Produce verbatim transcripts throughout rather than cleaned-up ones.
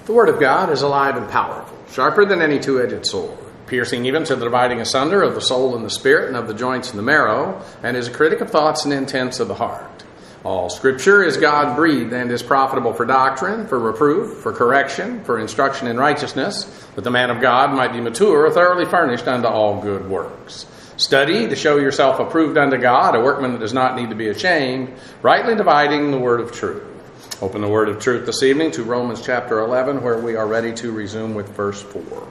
The Word of God is alive and powerful, sharper than any two-edged sword, piercing even to the dividing asunder of the soul and the spirit and of the joints and the marrow, and is a critic of thoughts and intents of the heart. All Scripture is God-breathed and is profitable for doctrine, for reproof, for correction, for instruction in righteousness, that the man of God might be mature, thoroughly furnished unto all good works. Study to show yourself approved unto God, a workman that does not need to be ashamed, rightly dividing the word of truth. Open the word of truth this evening to Romans chapter eleven, where we are ready to resume with verse four.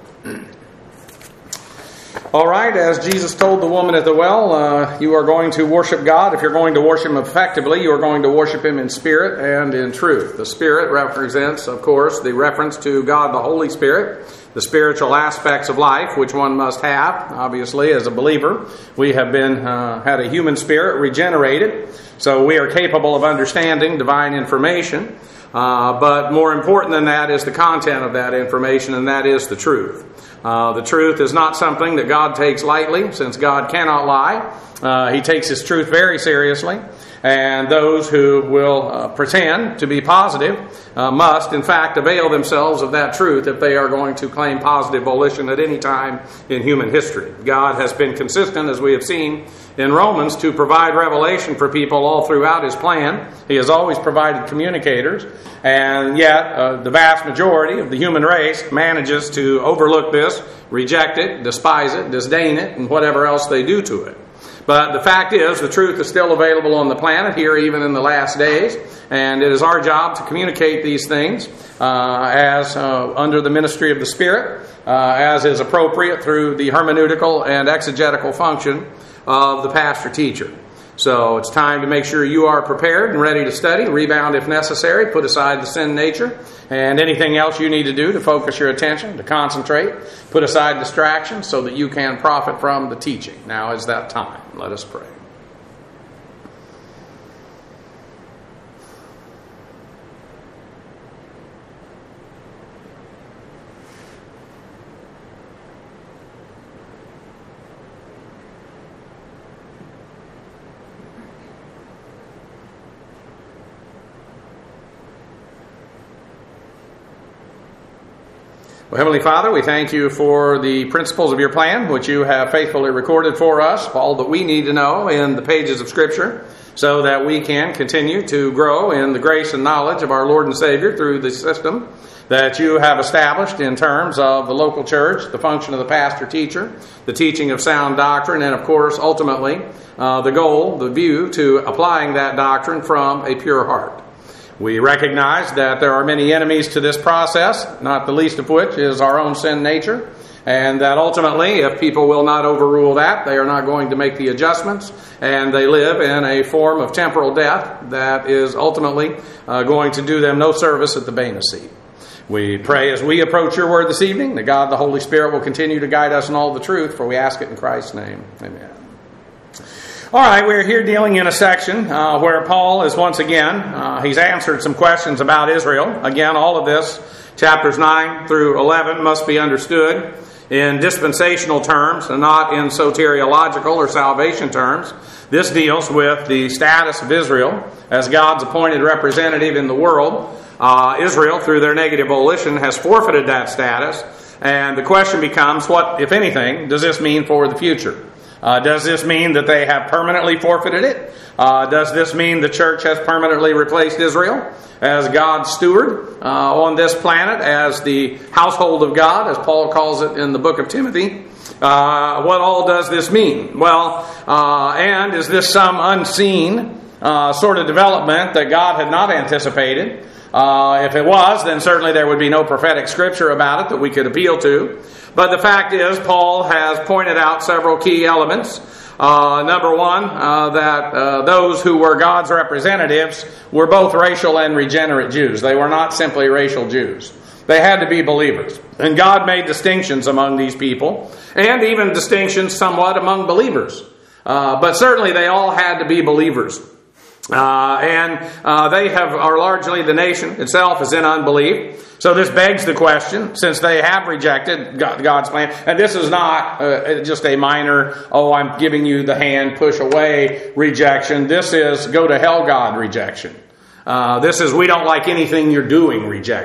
All right, as Jesus told the woman at the well, uh, you are going to worship God. If you're going to worship Him effectively, you are going to worship Him in spirit and in truth. The Spirit represents, of course, the reference to God the Holy Spirit, the spiritual aspects of life, which one must have, obviously, as a believer. We have been uh, had a human spirit regenerated, so we are capable of understanding divine information. Uh, but more important than that is the content of that information, and that is the truth. Uh, the truth is not something that God takes lightly, since God cannot lie. Uh, he takes His truth very seriously. And those who will uh, pretend to be positive uh, must, in fact, avail themselves of that truth if they are going to claim positive volition at any time in human history. God has been consistent, as we have seen in Romans, to provide revelation for people all throughout His plan. He has always provided communicators, and yet uh, the vast majority of the human race manages to overlook this, reject it, despise it, disdain it, and whatever else they do to it. But the fact is, the truth is still available on the planet here, even in the last days, and it is our job to communicate these things uh, as uh, under the ministry of the Spirit, uh, as is appropriate through the hermeneutical and exegetical function of the pastor-teacher. So it's time to make sure you are prepared and ready to study, rebound if necessary, put aside the sin nature, and anything else you need to do to focus your attention, to concentrate, put aside distractions so that you can profit from the teaching. Now is that time. Let us pray. Well, Heavenly Father, we thank you for the principles of your plan, which you have faithfully recorded for us, all that we need to know in the pages of Scripture, so that we can continue to grow in the grace and knowledge of our Lord and Savior through the system that you have established in terms of the local church, the function of the pastor-teacher, the teaching of sound doctrine, and of course, ultimately, uh, the goal, the view to applying that doctrine from a pure heart. We recognize that there are many enemies to this process, not the least of which is our own sin nature, and that ultimately, if people will not overrule that, they are not going to make the adjustments, and they live in a form of temporal death that is ultimately uh, going to do them no service at the Bema seat. We pray as we approach your word this evening that God the Holy Spirit will continue to guide us in all the truth, for we ask it in Christ's name. Amen. All right, we're here dealing in a section uh, where Paul is once again, uh, he's answered some questions about Israel. Again, all of this, chapters nine through eleven, must be understood in dispensational terms and not in soteriological or salvation terms. This deals with the status of Israel as God's appointed representative in the world. Uh, Israel, through their negative volition, has forfeited that status. And the question becomes, what, if anything, does this mean for the future? Uh, does this mean that they have permanently forfeited it? Uh, does this mean the church has permanently replaced Israel as God's steward uh, on this planet, as the household of God, as Paul calls it in the book of Timothy? Uh, what all does this mean? Well, uh, and is this some unseen uh, sort of development that God had not anticipated? Uh, if it was, then certainly there would be no prophetic scripture about it that we could appeal to. But the fact is, Paul has pointed out several key elements. Uh, number one, uh, that uh, those who were God's representatives were both racial and regenerate Jews. They were not simply racial Jews. They had to be believers. And God made distinctions among these people, and even distinctions somewhat among believers. Uh, but certainly they all had to be believers. Uh, and uh, they have are largely, the nation itself is in unbelief. So this begs the question, since they have rejected God, God's plan, and this is not uh, just a minor, oh, I'm giving you the hand, push away rejection. This is go to hell, God rejection. Uh, this is we don't like anything you're doing rejection.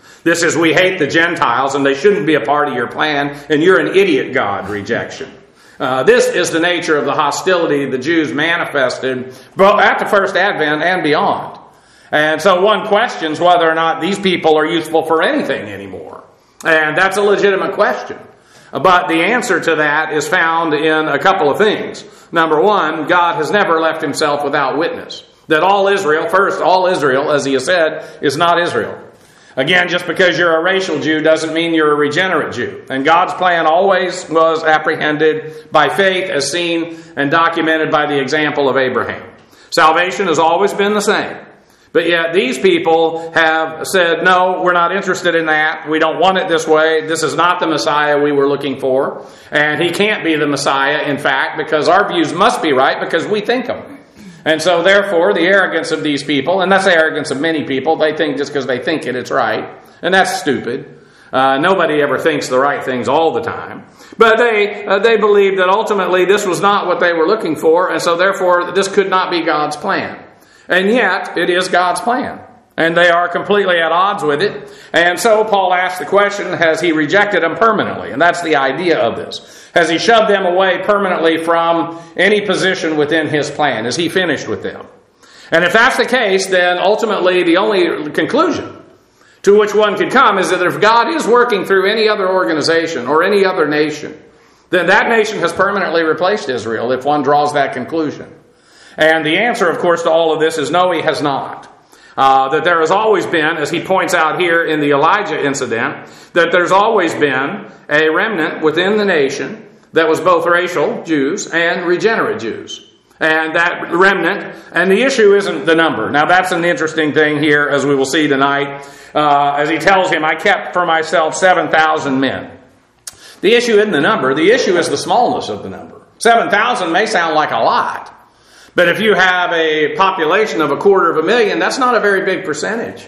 This is, we hate the Gentiles and they shouldn't be a part of your plan, and you're an idiot God rejection. Uh, this is the nature of the hostility the Jews manifested both at the first advent and beyond. And so one questions whether or not these people are useful for anything anymore. And that's a legitimate question. But the answer to that is found in a couple of things. Number one, God has never left himself without witness. That all Israel, first, all Israel, as he has said, is not Israel. Again, just because you're a racial Jew doesn't mean you're a regenerate Jew. And God's plan always was apprehended by faith, as seen and documented by the example of Abraham. Salvation has always been the same. But yet these people have said, no, we're not interested in that. We don't want it this way. This is not the Messiah we were looking for. And he can't be the Messiah, in fact, because our views must be right because we think them. And so, therefore, the arrogance of these people, and that's the arrogance of many people, they think just because they think it, it's right. And that's stupid. Uh, nobody ever thinks the right things all the time. But they uh, they believe that ultimately this was not what they were looking for, and so, therefore, this could not be God's plan. And yet, it is God's plan. And they are completely at odds with it. And so Paul asks the question, has he rejected them permanently? And that's the idea of this. Has he shoved them away permanently from any position within his plan? Is he finished with them? And if that's the case, then ultimately the only conclusion to which one could come is that if God is working through any other organization or any other nation, then that nation has permanently replaced Israel if one draws that conclusion. And the answer, of course, to all of this is no, he has not. Uh, that there has always been, as he points out here in the Elijah incident, that there's always been a remnant within the nation that was both racial Jews and regenerate Jews. And that remnant, and the issue isn't the number. Now that's an interesting thing here, as we will see tonight, uh, as he tells him, I kept for myself seven thousand men. The issue isn't the number, the issue is the smallness of the number. seven thousand may sound like a lot. But if you have a population of a quarter of a million, that's not a very big percentage.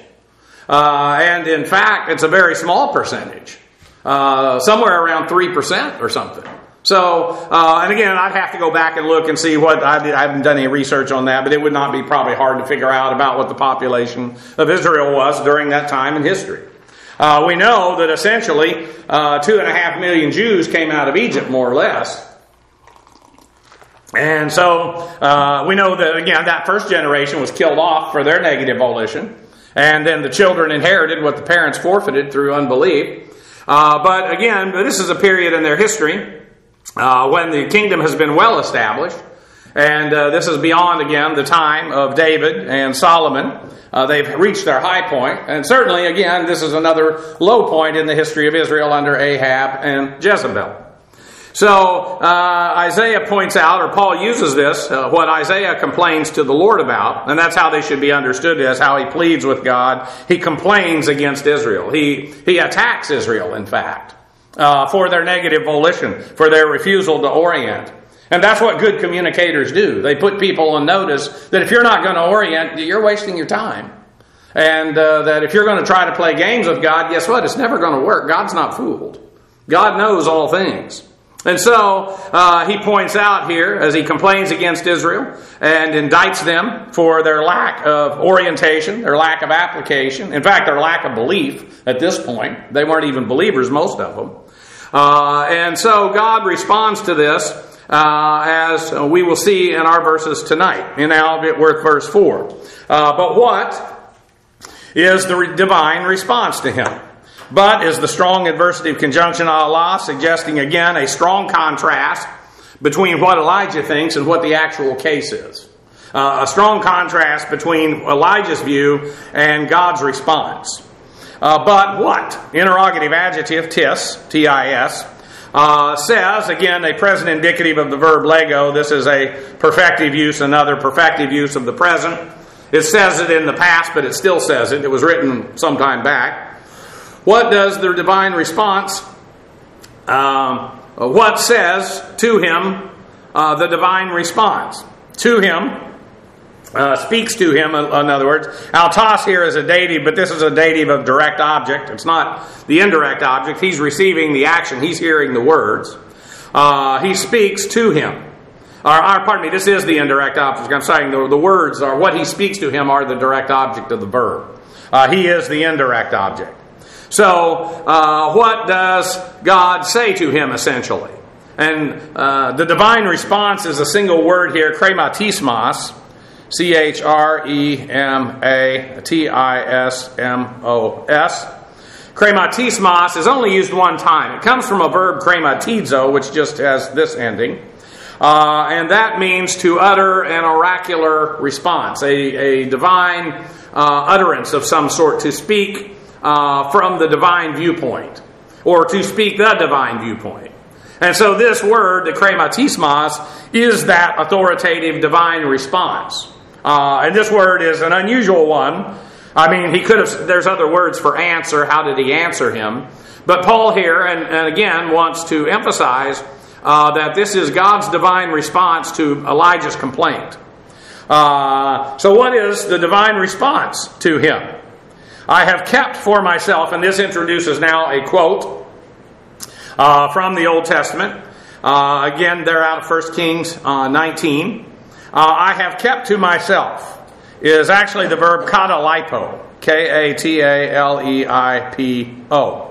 Uh, and in fact, it's a very small percentage. Uh, somewhere around three percent or something. So, uh, and again, I'd have to go back and look and see what, I, I haven't done any research on that, but it would not be probably hard to figure out about what the population of Israel was during that time in history. Uh, we know that essentially uh, two and a half million Jews came out of Egypt, more or less. And so uh, we know that, again, that first generation was killed off for their negative volition. And then the children inherited what the parents forfeited through unbelief. Uh, but again, this is a period in their history uh, when the kingdom has been well established. And uh, this is beyond, again, the time of David and Solomon. Uh, they've reached their high point. And certainly, again, this is another low point in the history of Israel under Ahab and Jezebel. So uh, Isaiah points out, or Paul uses this, uh, what Isaiah complains to the Lord about, and that's how they should be understood, as how he pleads with God. He complains against Israel. He he attacks Israel, in fact, uh, for their negative volition, for their refusal to orient. And that's what good communicators do. They put people on notice that if you're not going to orient, you're wasting your time. And uh, that if you're going to try to play games with God, guess what? It's never going to work. God's not fooled. God knows all things. And so uh, he points out here, as he complains against Israel and indicts them for their lack of orientation, their lack of application, in fact, their lack of belief at this point. They weren't even believers, most of them. Uh, and so God responds to this, uh, as we will see in our verses tonight, in Albeit Worth verse four. Uh, but what is the divine response to him? But is the strong adversative conjunction a la, suggesting again a strong contrast between what Elijah thinks and what the actual case is. Uh, a strong contrast between Elijah's view and God's response. Uh, but what? Interrogative adjective, tis, T I S, uh, says, again, a present indicative of the verb lego. This is a perfective use, another perfective use of the present. It says it in the past, but it still says it. It was written sometime back. What does the divine response, um, what says to him uh, the divine response? To him, uh, speaks to him, in other words. Altos here is a dative, but this is a dative of direct object. It's not the indirect object. He's receiving the action. He's hearing the words. Uh, he speaks to him. Or, or, pardon me, this is the indirect object. I'm saying the, the words are what he speaks to him are the direct object of the verb. Uh, he is the indirect object. So, uh, what does God say to him, essentially? And uh, the divine response is a single word here, krematismos, C H R E M A T I S M O S. Krematismos is only used one time. It comes from a verb krematizo, which just has this ending. Uh, and that means to utter an oracular response, a, a divine uh, utterance of some sort, to speak uh, from the divine viewpoint, or to speak the divine viewpoint. And so this word, the krematismos, is that authoritative divine response. Uh, and this word is an unusual one. I mean, he could have, there's other words for answer. How did he answer him? But Paul here, and, and again, wants to emphasize uh, that this is God's divine response to Elijah's complaint. Uh, so what is the divine response to him? I have kept for myself, and this introduces now a quote uh, from the Old Testament. Uh, again, they're out of First Kings uh, nineteen. Uh, I have kept to myself is actually the verb katalipo, K A T A L E I P O.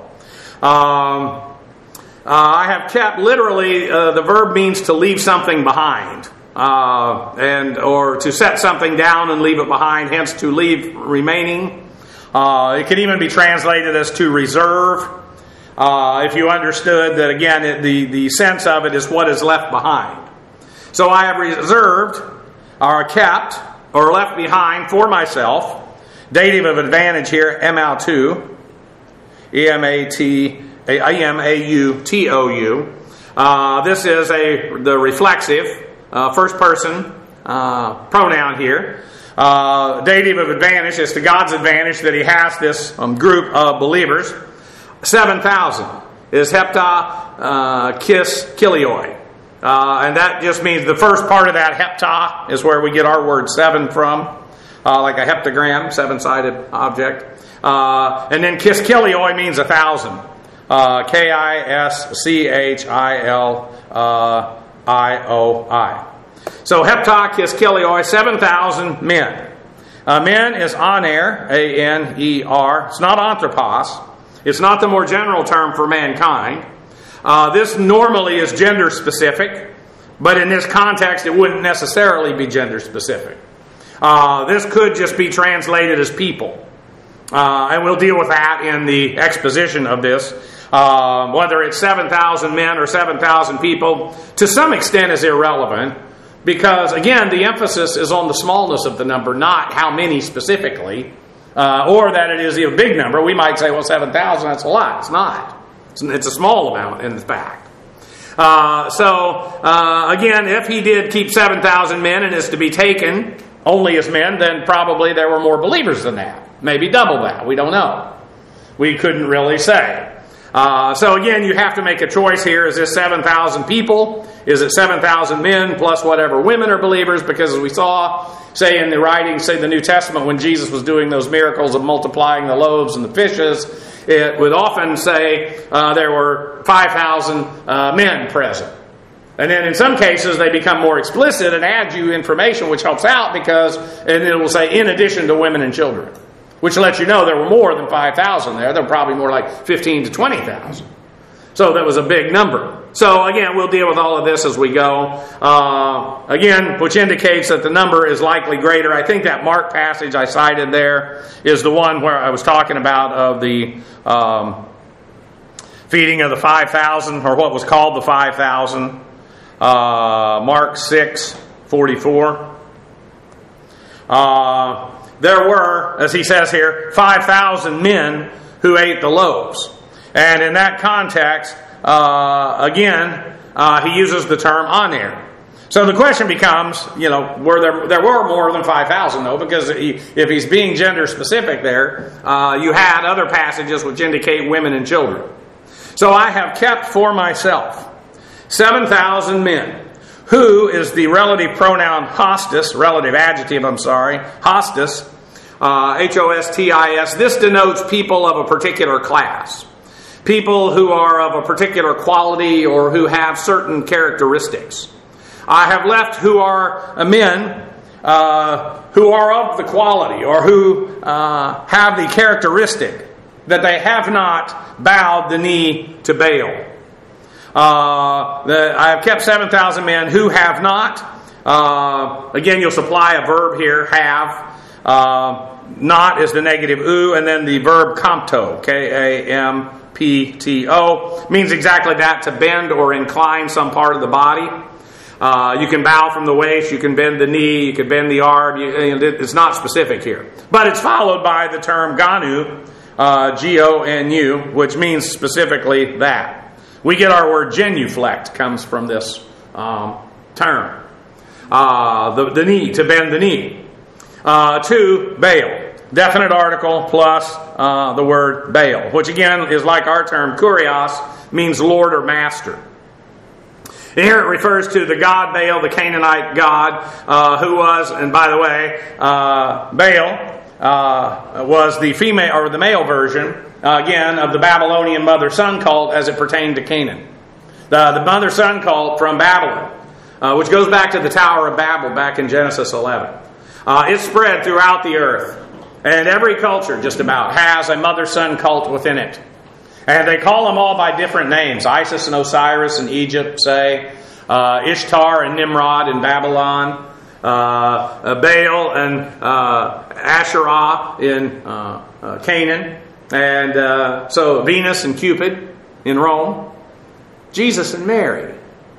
Um, uh, I have kept, literally, uh, the verb means to leave something behind, uh, and or to set something down and leave it behind, hence to leave remaining. Uh, it can even be translated as to reserve, uh, if you understood that, again, it, the, the sense of it is what is left behind. So I have reserved, or kept, or left behind for myself, dative of advantage here, M L two, E M A T, E M A U T O U. Uh, this is a the reflexive, uh, first person uh, pronoun here. Uh, dative of advantage is to God's advantage that he has this um, group of believers. seven thousand is hepta uh, kis kilioi. Uh, and that just means the first part of that, hepta, is where we get our word seven from, uh, like a heptagram, seven-sided object. Uh, and then kiskilioi means a thousand, uh, K I S C H I L I O I. So hepta kiskilioi, seven thousand men. Uh, men is aner, A N E R. It's not anthropos. It's not the more general term for mankind. Uh, this normally is gender specific, but in this context it wouldn't necessarily be gender specific. Uh, this could just be translated as people. Uh, and we'll deal with that in the exposition of this. Uh, whether it's seven thousand men or seven thousand people, to some extent is irrelevant, because again, the emphasis is on the smallness of the number, not how many specifically, uh, or that it is a big number. We might say, well, seven thousand, that's a lot. It's not. It's a small amount, in fact. Uh, so, uh, again, if he did keep seven thousand men and is to be taken only as men, then probably there were more believers than that. Maybe double that. We don't know. We couldn't really say. Uh, so, again, you have to make a choice here. Is this seven thousand people? Is it seven thousand men plus whatever women are believers? Because as we saw, say in the writings, say the New Testament, when Jesus was doing those miracles of multiplying the loaves and the fishes, it would often say uh, there were five thousand uh, men present. And then in some cases they become more explicit and add you information which helps out, because, and it will say in addition to women and children, which lets you know there were more than five thousand there. There were probably more like fifteen to twenty thousand. So that was a big number. So again, we'll deal with all of this as we go. Uh, again, which indicates that the number is likely greater. I think that Mark passage I cited there is the one where I was talking about of the um, feeding of the five thousand, or what was called the five thousand. Uh, Mark six forty-four. Uh, there were, as he says here, five thousand men who ate the loaves. And in that context, uh, again, uh, he uses the term aner. So the question becomes, you know, were there there were more than five thousand, though, because he, if he's being gender specific there, uh, you had other passages which indicate women and children. So I have kept for myself seven thousand men. Who is the relative pronoun hostis, relative adjective, I'm sorry, hostis, uh, H O S T I S. This denotes people of a particular class. People who are of a particular quality or who have certain characteristics. I have left who are men uh, who are of the quality or who uh, have the characteristic that they have not bowed the knee to Baal. Uh, the, I have kept seven thousand men who have not. Uh, again, you'll supply a verb here, have. Uh, not is the negative u, and then the verb kampto, K A M P T O, means exactly that, to bend or incline some part of the body. Uh, you can bow from the waist, you can bend the knee, you can bend the arm. You, it's not specific here. But it's followed by the term ganu, uh, G O N U, which means specifically that. We get our word genuflect, comes from this um, term. Uh, the, the knee, to bend the knee. Uh, to Baal. Definite article plus uh, the word Baal, which again is like our term kurios, means Lord or Master. And here it refers to the god Baal, the Canaanite god, uh, who was, and by the way, uh, Baal uh, was the female or the male version, uh, again, of the Babylonian mother-son cult as it pertained to Canaan. The, the mother-son cult from Babylon, uh, which goes back to the Tower of Babel back in Genesis eleven. Uh, it spread throughout the earth, and every culture just about has a mother-son cult within it. And they call them all by different names. Isis and Osiris in Egypt, say. Uh, Ishtar and Nimrod in Babylon. Uh, Baal and uh, Asherah in uh, uh, Canaan. And uh, so Venus and Cupid in Rome. Jesus and Mary.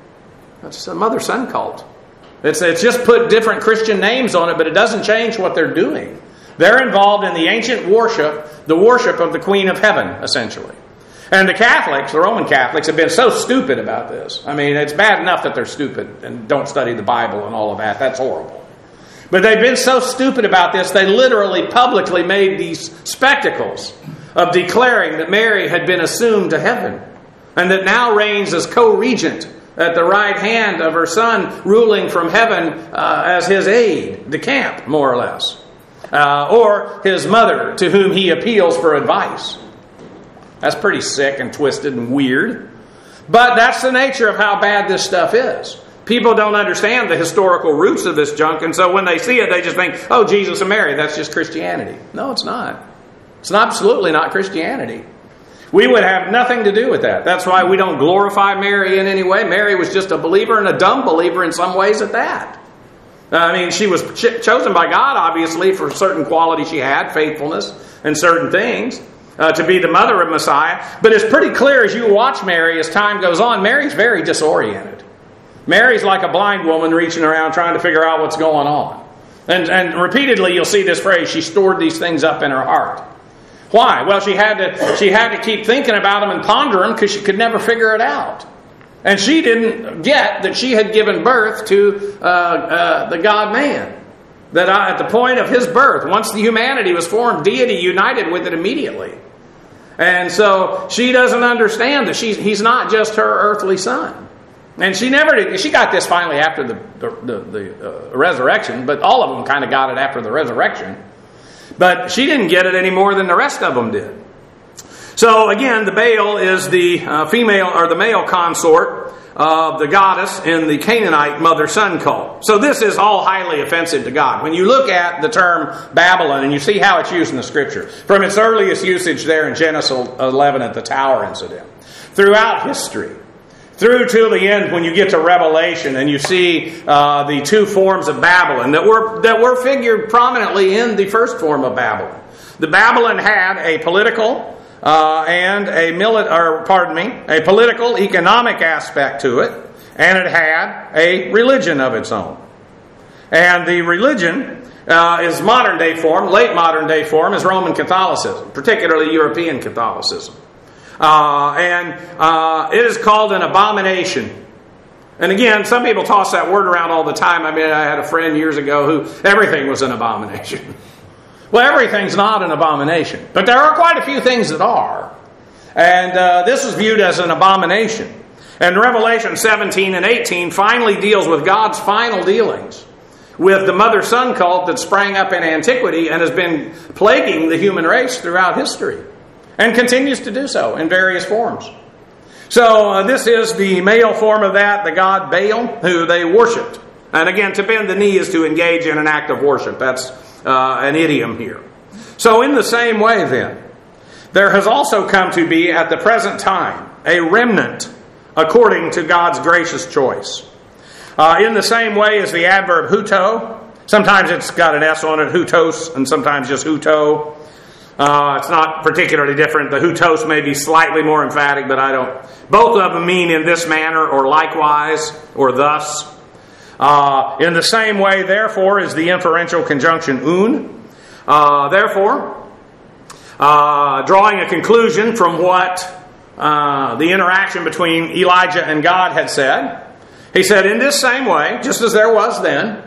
That's a mother-son cult. It's, it's just put different Christian names on it, but it doesn't change what they're doing. They're involved in the ancient worship, the worship of the Queen of Heaven, essentially. And the Catholics, the Roman Catholics, have been so stupid about this. I mean, it's bad enough that they're stupid and don't study the Bible and all of that. That's horrible. But they've been so stupid about this, they literally publicly made these spectacles of declaring that Mary had been assumed to heaven and that now reigns as co-regent at the right hand of her Son, ruling from heaven uh, as his aide, the camp, more or less. Uh, or his mother, to whom he appeals for advice. That's pretty sick and twisted and weird. But that's the nature of how bad this stuff is. People don't understand the historical roots of this junk, and so when they see it, they just think, oh, Jesus and Mary, that's just Christianity. No, it's not. It's absolutely not Christianity. We would have nothing to do with that. That's why we don't glorify Mary in any way. Mary was just a believer and a dumb believer in some ways at that. I mean, she was ch- chosen by God, obviously, for certain qualities she had, faithfulness and certain things, uh, to be the mother of Messiah. But it's pretty clear as you watch Mary, as time goes on, Mary's very disoriented. Mary's like a blind woman reaching around trying to figure out what's going on. And, and repeatedly you'll see this phrase, she stored these things up in her heart. Why? Well, she had to, she had to keep thinking about them and ponder them because she could never figure it out. And she didn't get that she had given birth to uh, uh, the God-man. That I, at the point of his birth, once the humanity was formed, deity united with it immediately. And so she doesn't understand that she's, he's not just her earthly son. And she never did. She got this finally after the, the, the, the uh, resurrection, but all of them kind of got it after the resurrection. But she didn't get it any more than the rest of them did. So again, the Baal is the uh, female or the male consort of the goddess in the Canaanite mother-son cult. So this is all highly offensive to God. When you look at the term Babylon and you see how it's used in the Scripture, from its earliest usage there in Genesis eleven at the Tower incident, throughout history, through to the end when you get to Revelation and you see uh, the two forms of Babylon that were that were figured prominently in the first form of Babylon. The Babylon had a political uh, and a mili- or pardon me, a political economic aspect to it, and it had a religion of its own. And the religion uh, is modern day form, late modern day form is Roman Catholicism, particularly European Catholicism. Uh, and uh, it is called an abomination. And again, some people toss that word around all the time. I mean, I had a friend years ago who everything was an abomination. Well, everything's not an abomination. But there are quite a few things that are. And uh, this is viewed as an abomination. And Revelation seventeen and eighteen finally deals with God's final dealings with the mother-son cult that sprang up in antiquity and has been plaguing the human race throughout history. And continues to do so in various forms. So uh, this is the male form of that, the god Baal, who they worshipped. And again, to bend the knee is to engage in an act of worship. That's uh, an idiom here. So in the same way then, There has also come to be at the present time a remnant according to God's gracious choice. Uh, in the same way as the adverb huto, sometimes it's got an S on it, hutos, and sometimes just huto. Uh, it's not particularly different. The hutos may be slightly more emphatic, but I don't. Both of them mean in this manner, or likewise, or thus. Uh, in the same way, therefore, is the inferential conjunction un. Uh, therefore, uh, drawing a conclusion from what uh, the interaction between Elijah and God had said, he said, in this same way, just as there was then,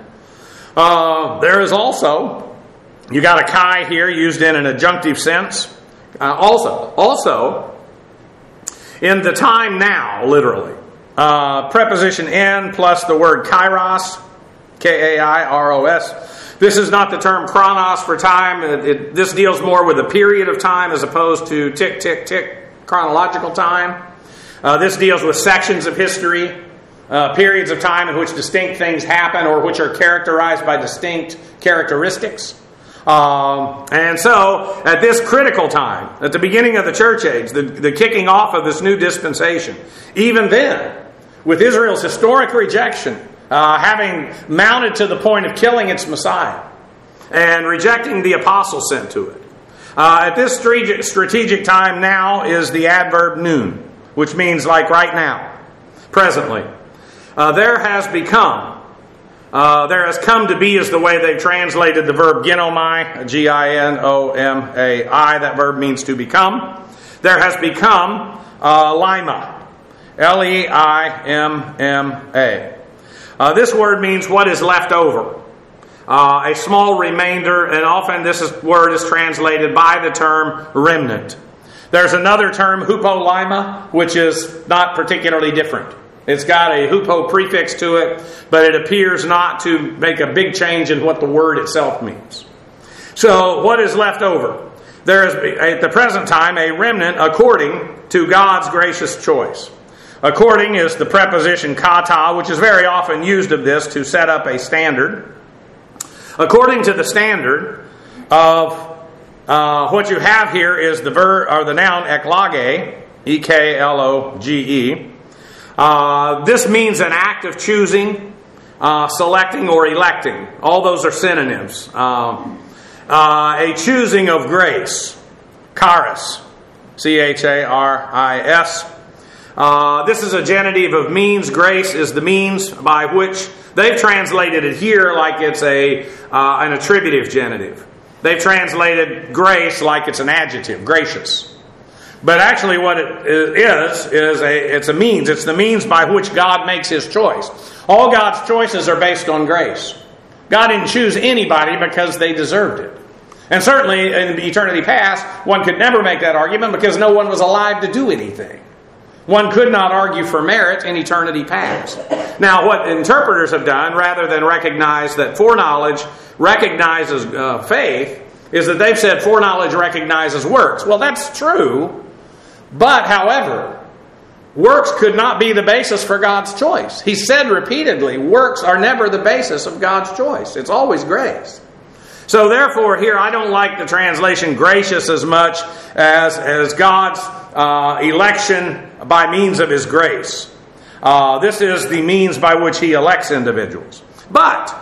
uh, there is also... You got a kai here used in an adjunctive sense. Uh, also, also, in the time now, literally, uh, preposition in plus the word kairos, K A I R O S. This is not the term chronos for time. It, it, this deals more with a period of time as opposed to tick, tick, tick, chronological time. Uh, this deals with sections of history, uh, periods of time in which distinct things happen or which are characterized by distinct characteristics. Um, and so, at this critical time, at the beginning of the church age, the, the kicking off of this new dispensation, even then, with Israel's historic rejection, uh, having mounted to the point of killing its Messiah, and rejecting the apostle sent to it, uh, at this strategic, strategic time now is the adverb noon, which means like right now, presently. Uh, there has become... Uh, there has come to be is the way they've translated the verb ginomai, G I N O M A I. That verb means to become. There has become uh, lima, L E I M M A. Uh, this word means what is left over. Uh, a small remainder, and often this is, word is translated by the term remnant. There's another term, hupolima, which is not particularly different. It's got a hupo prefix to it, but it appears not to make a big change in what the word itself means. So, what is left over? There is, at the present time, a remnant according to God's gracious choice. According is the preposition kata, which is very often used of this to set up a standard. According to the standard of uh, what you have here is the verb or the noun eklage, E K L O G E. Uh, this means an act of choosing, uh, selecting, or electing. All those are synonyms. Uh, uh, a choosing of grace. Charis. C H A R I S. Uh, this is a genitive of means. Grace is the means by which they've translated it here like it's a uh, an attributive genitive. They've translated grace like it's an adjective, gracious. But actually what it is, is a, it's a means. It's the means by which God makes His choice. All God's choices are based on grace. God didn't choose anybody because they deserved it. And certainly in eternity past, one could never make that argument because no one was alive to do anything. One could not argue for merit in eternity past. Now, what interpreters have done, rather than recognize that foreknowledge recognizes uh, faith, is that they've said foreknowledge recognizes works. Well, that's true. But, however, works could not be the basis for God's choice. He said repeatedly, works are never the basis of God's choice. It's always grace. So, therefore, here I don't like the translation gracious as much as, as God's uh, election by means of His grace. Uh, this is the means by which He elects individuals. But,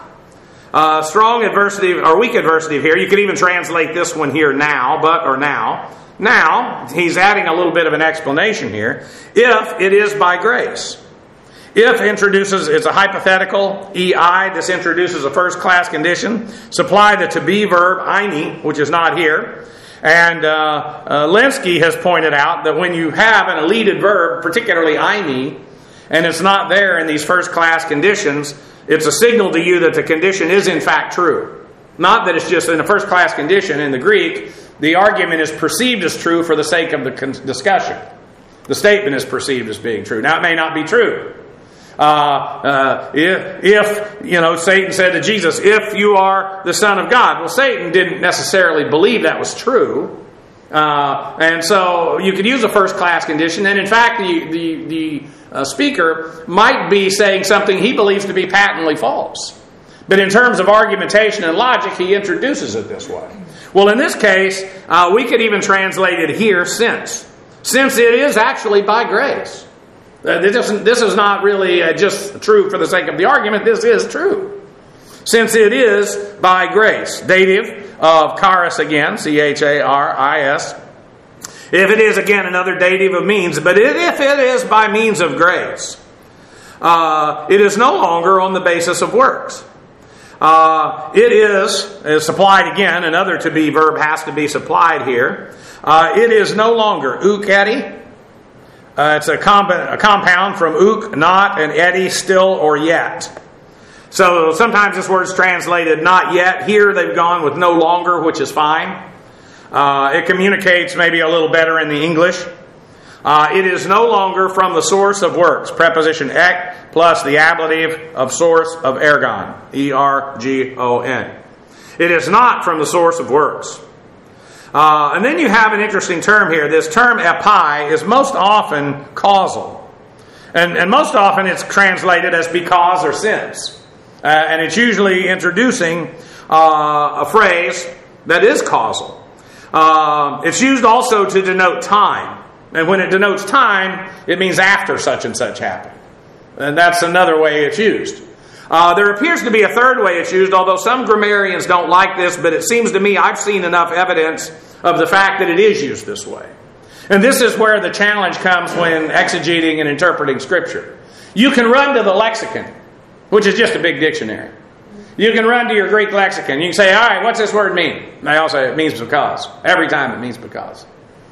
uh, strong adversity or weak adversity here, you could even translate this one here now, but or now. Now, he's adding a little bit of an explanation here. If it is by grace. If introduces, it's a hypothetical, E I, this introduces a first class condition. Supply the to be verb, eini, which is not here. And uh, uh, Lenski has pointed out that when you have an elated verb, particularly eini, and it's not there in these first class conditions, it's a signal to you that the condition is in fact true. Not that it's just in a first class condition in the Greek. The argument is perceived as true for the sake of the discussion. The statement is perceived as being true. Now, it may not be true. Uh, uh, if, if, you know, Satan said to Jesus, if you are the Son of God. Well, Satan didn't necessarily believe that was true. Uh, and so you could use a first class condition. And in fact, the, the, the uh, speaker might be saying something he believes to be patently false. But in terms of argumentation and logic, he introduces it this way. Well, in this case, uh, we could even translate it here, since. Since it is actually by grace. Uh, this, isn't, this is not really uh, just true for the sake of the argument. This is true. Since it is by grace. Dative of charis again, C H A R I S. If it is, again, another dative of means. But if it is by means of grace, uh, it is no longer on the basis of works. Uh, it is, is supplied again. Another to be verb has to be supplied here. Uh, it is no longer uk eti. Uh, it's a, comp- a compound from uk, not, and eti, still or yet. So sometimes this word's translated not yet. Here they've gone with no longer, which is fine. Uh, it communicates maybe a little better in the English. Uh, it is no longer from the source of works. Preposition ek plus the ablative of source of ergon. E R G O N. It is not from the source of works. Uh, and then you have an interesting term here. This term epi is most often causal. And, and most often it's translated as because or since. Uh, and it's usually introducing uh, a phrase that is causal. Uh, it's used also to denote time. And when it denotes time, it means after such and such happened. And that's another way it's used. Uh, there appears to be a third way it's used, although some grammarians don't like this, but it seems to me I've seen enough evidence of the fact that it is used this way. And this is where the challenge comes when exegeting and interpreting Scripture. You can run to the lexicon, which is just a big dictionary. You can run to your Greek lexicon. You can say, all right, what's this word mean? And they all say it means because. Every time it means because.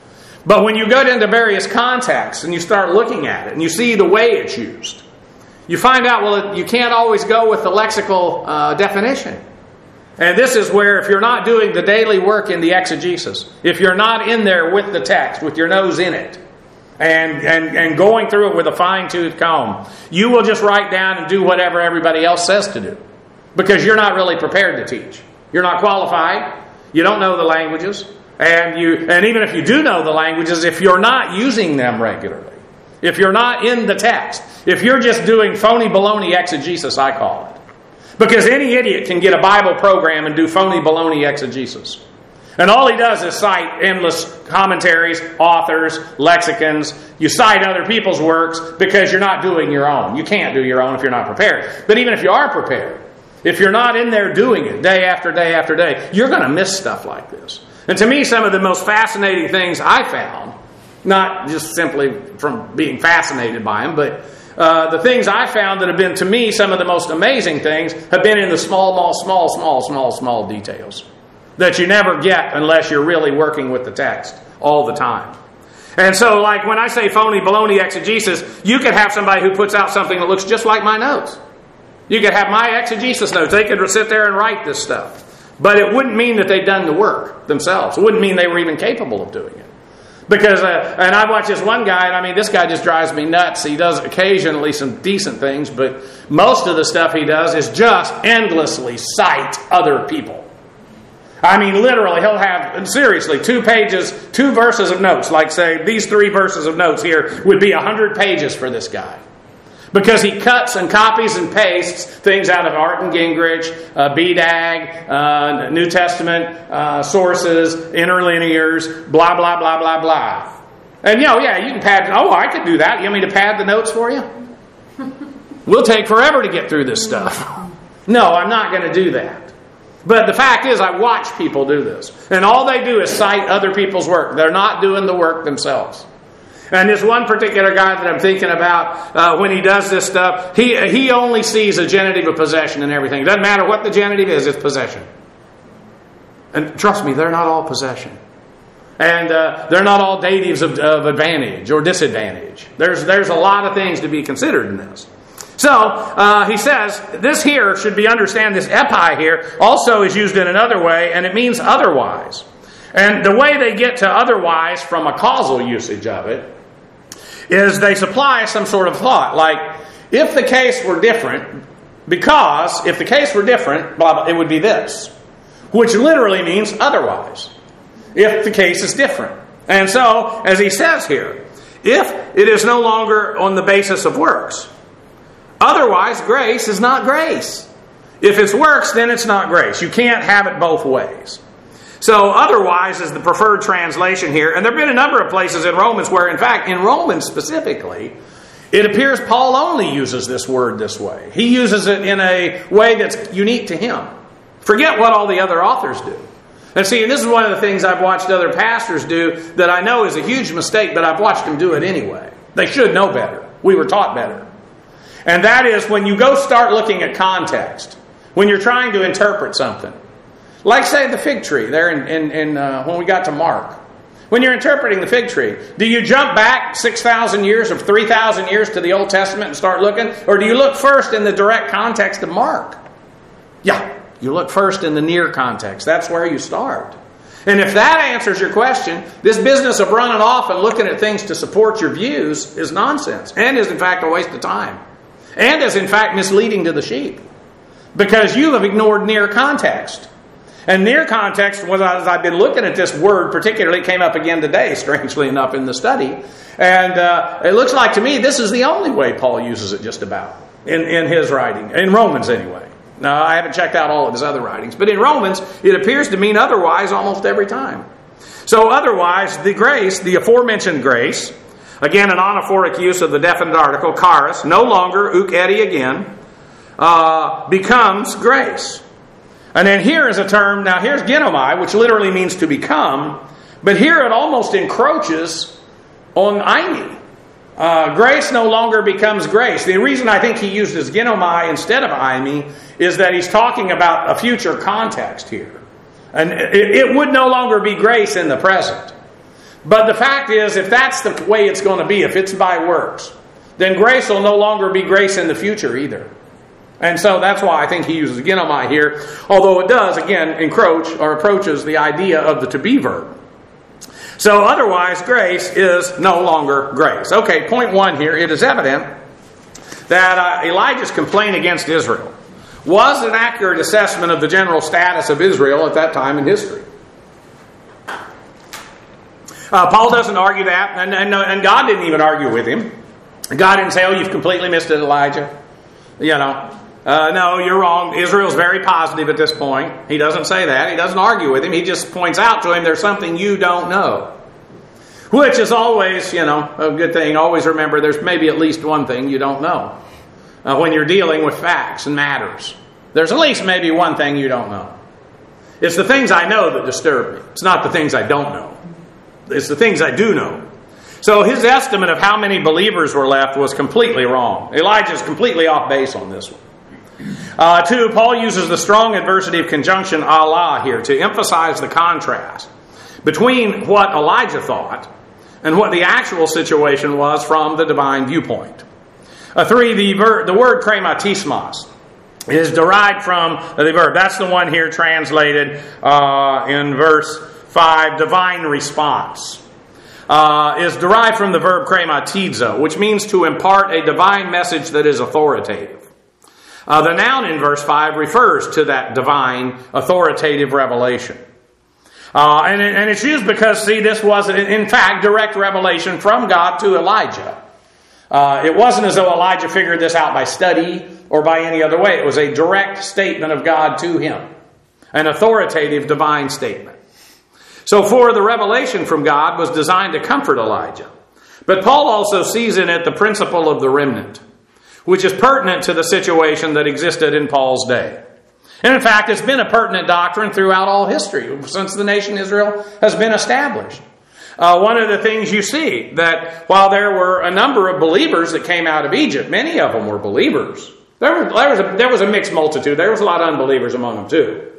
But when you go into various contexts and you start looking at it and you see the way it's used, you find out, well, you can't always go with the lexical uh, definition. And this is where if you're not doing the daily work in the exegesis, if you're not in there with the text, with your nose in it, and, and, and going through it with a fine-tooth comb, you will just write down and do whatever everybody else says to do. Because you're not really prepared to teach. You're not qualified. You don't know the languages. And you, and even if you do know the languages, if you're not using them regularly, if you're not in the text, if you're just doing phony baloney exegesis, I call it. Because any idiot can get a Bible program and do phony baloney exegesis. And all he does is cite endless commentaries, authors, lexicons. You cite other people's works because you're not doing your own. You can't do your own if you're not prepared. But even if you are prepared, if you're not in there doing it day after day after day, you're going to miss stuff like this. And to me, some of the most fascinating things I found, not just simply from being fascinated by them, but uh, the things I found that have been, to me, some of the most amazing things have been in the small, small, small, small, small, small details that you never get unless you're really working with the text all the time. And so, like when I say phony baloney exegesis, you could have somebody who puts out something that looks just like my notes. You could have my exegesis notes. They could sit there and write this stuff. But it wouldn't mean that they'd done the work themselves. It wouldn't mean they were even capable of doing it. Because, uh, and I watch this one guy, and I mean, this guy just drives me nuts. He does occasionally some decent things, but most of the stuff he does is just endlessly cite other people. I mean, literally, he'll have, seriously, two pages, two verses of notes. Like, say, these three verses of notes here would be a hundred pages for this guy. Because he cuts and copies and pastes things out of Artin Gingrich, uh, B D A G, uh, New Testament uh, sources, interlinears, blah, blah, blah, blah, blah. And, you know, yeah, you can pad, oh, I could do that. You want me to pad the notes for you? We'll take forever to get through this stuff. No, I'm not going to do that. But the fact is, I watch people do this. And all they do is cite other people's work. They're not doing the work themselves. And this one particular guy that I'm thinking about, uh, when he does this stuff, he he only sees a genitive of possession and everything. It doesn't matter what the genitive is, it's possession. And trust me, they're not all possession. And uh, they're not all datives of, of advantage or disadvantage. There's, there's a lot of things to be considered in this. So, uh, he says, this here should be understand, this epi here also is used in another way, and it means otherwise. And the way they get to otherwise from a causal usage of it is they supply some sort of thought. Like, if the case were different, because if the case were different, blah, blah, it would be this. Which literally means otherwise. If the case is different. And so, as he says here, if it is no longer on the basis of works, otherwise grace is not grace. If it's works, then it's not grace. You can't have it both ways. So otherwise is the preferred translation here. And there have been a number of places in Romans where, in fact, in Romans specifically, it appears Paul only uses this word this way. He uses it in a way that's unique to him. Forget what all the other authors do. And see, and this is one of the things I've watched other pastors do that I know is a huge mistake, but I've watched them do it anyway. They should know better. We were taught better. And that is when you go start looking at context, when you're trying to interpret something. Like, say, the fig tree there in, in, in uh, when we got to Mark. When you're interpreting the fig tree, do you jump back six thousand years or three thousand years to the Old Testament and start looking? Or do you look first in the direct context of Mark? Yeah, you look first in the near context. That's where you start. And if that answers your question, this business of running off and looking at things to support your views is nonsense. And is, in fact, a waste of time. And is, in fact, misleading to the sheep. Because you have ignored near context. And near context, as I've been looking at this word, particularly came up again today, strangely enough, in the study. And uh, it looks like to me this is the only way Paul uses it just about in, in his writing, in Romans anyway. Now, I haven't checked out all of his other writings, but in Romans, it appears to mean otherwise almost every time. So otherwise, the grace, the aforementioned grace, again, an anaphoric use of the definite article, charis, no longer, uk edi again, uh, becomes grace. And then here is a term, now here's genomai, which literally means to become, but here it almost encroaches on eimi. Uh, grace no longer becomes grace. The reason I think he uses genomai instead of eimi is that he's talking about a future context here. And it, it would no longer be grace in the present. But the fact is, if that's the way it's going to be, if it's by works, then grace will no longer be grace in the future either. And so that's why I think he uses genomai here, although it does, again, encroach or approaches the idea of the to be verb. So otherwise, grace is no longer grace. Okay, point one here. It is evident that uh, Elijah's complaint against Israel was an accurate assessment of the general status of Israel at that time in history. Uh, Paul doesn't argue that, and, and, and God didn't even argue with him. God didn't say, oh, you've completely missed it, Elijah. You know, uh, no, you're wrong. Israel's very positive at this point. He doesn't say that. He doesn't argue with him. He just points out to him there's something you don't know. Which is always, you know, a good thing. Always remember there's maybe at least one thing you don't know. Uh, when you're dealing with facts and matters. There's at least maybe one thing you don't know. It's the things I know that disturb me. It's not the things I don't know. It's the things I do know. So his estimate of how many believers were left was completely wrong. Elijah's completely off base on this one. Uh, two, Paul uses the strong adversative conjunction Allah here to emphasize the contrast between what Elijah thought and what the actual situation was from the divine viewpoint. Uh, three, the, ver- the word krematismos is derived from the verb. That's the one here translated uh, in verse five, divine response. Uh, is derived from the verb krematizo, which means to impart a divine message that is authoritative. Uh, the noun in verse five refers to that divine authoritative revelation. Uh, and, it, and it's used because, see, this was, in fact, direct revelation from God to Elijah. Uh, it wasn't as though Elijah figured this out by study or by any other way. It was a direct statement of God to him. An authoritative divine statement. So for the revelation from God was designed to comfort Elijah. But Paul also sees in it the principle of the remnant, which is pertinent to the situation that existed in Paul's day. And in fact, it's been a pertinent doctrine throughout all history, since the nation Israel has been established. Uh, one of the things you see, that while there were a number of believers that came out of Egypt, many of them were believers. There, were, there, was, a, there was a mixed multitude. There was a lot of unbelievers among them too.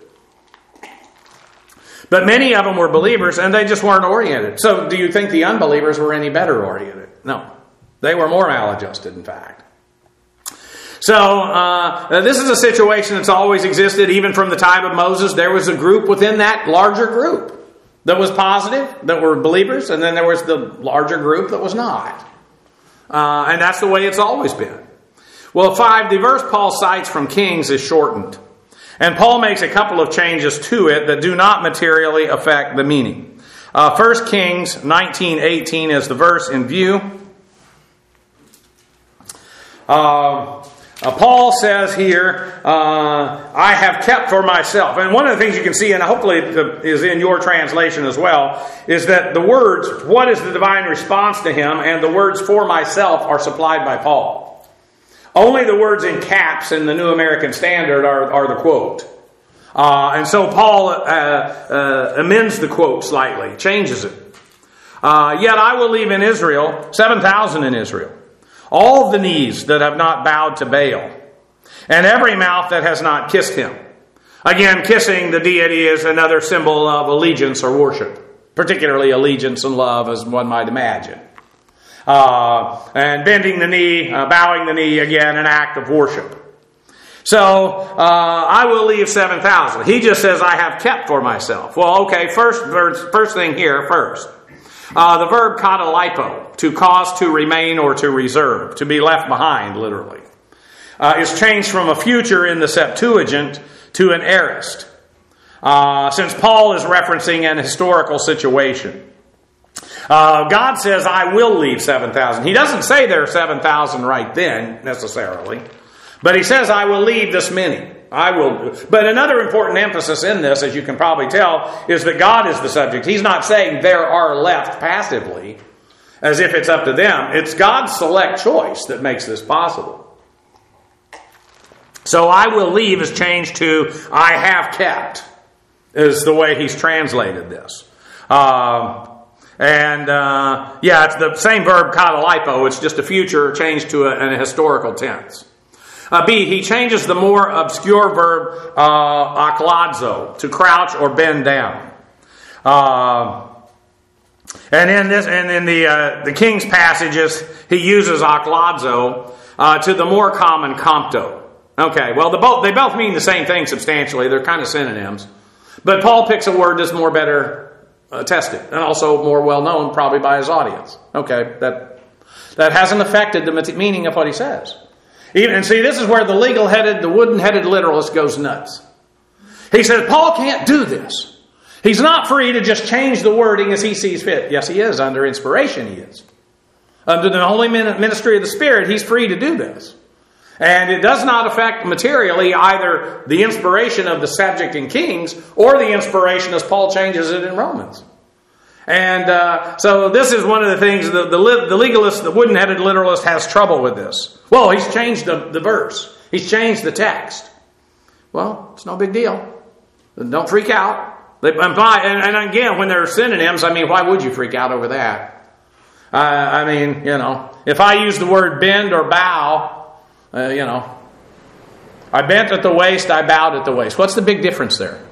But many of them were believers, and they just weren't oriented. So do you think the unbelievers were any better oriented? No. They were more maladjusted, in fact. So uh, this is a situation that's always existed, even from the time of Moses. There was a group within that larger group that was positive, that were believers, and then there was the larger group that was not. Uh, and that's the way it's always been. Well, five, the verse Paul cites from Kings is shortened. And Paul makes a couple of changes to it that do not materially affect the meaning. Uh, First Kings nineteen eighteen is the verse in view. Uh, Uh, Paul says here, uh, I have kept for myself. And one of the things you can see, and hopefully it is in your translation as well, is that the words, what is the divine response to him, and the words for myself are supplied by Paul. Only the words in caps in the New American Standard are, are the quote. Uh, and so Paul uh, uh, amends the quote slightly, changes it. Uh, Yet I will leave in Israel seven thousand in Israel, all the knees that have not bowed to Baal, and every mouth that has not kissed him. Again, kissing the deity is another symbol of allegiance or worship, particularly allegiance and love, as one might imagine. Uh, and bending the knee, uh, bowing the knee, again, an act of worship. So, uh, I will leave seven thousand. He just says, I have kept for myself. Well, okay, first, first thing here, first. Uh, the verb katalipo, to cause to remain or to reserve, to be left behind, literally, uh, is changed from a future in the Septuagint to an aorist, uh, since Paul is referencing an historical situation. Uh, God says, I will leave seven thousand. He doesn't say there are seven thousand right then, necessarily, but he says, I will leave this many. I will. But another important emphasis in this, as you can probably tell, is that God is the subject. He's not saying there are left passively, as if it's up to them. It's God's select choice that makes this possible. So I will leave is changed to I have kept, is the way he's translated this. Um, and uh, yeah, it's the same verb katalipo. It's just a future changed to a, an historical tense. Uh, B, he changes the more obscure verb uh, akladzo, to crouch or bend down. Uh, and in this, and in the uh, the King's passages, he uses akladzo uh, to the more common compto. Okay, well, the both they both mean the same thing substantially. They're kind of synonyms, but Paul picks a word that's more better uh, tested and also more well known, probably by his audience. Okay, that that hasn't affected the meaning of what he says. Even, and see, this is where the legal-headed, the wooden-headed literalist goes nuts. He says, Paul can't do this. He's not free to just change the wording as he sees fit. Yes, he is. Under inspiration, he is. Under the holy ministry of the Spirit, he's free to do this. And it does not affect materially either the inspiration of the subject in Kings or the inspiration as Paul changes it in Romans. And uh, so this is one of the things, the, the, the legalist, the wooden-headed literalist has trouble with this. Well, he's changed the, the verse. He's changed the text. Well, it's no big deal. Don't freak out. They, and, and again, when there are synonyms, I mean, why would you freak out over that? Uh, I mean, you know, if I use the word bend or bow, uh, you know, I bent at the waist, I bowed at the waist. What's the big difference there?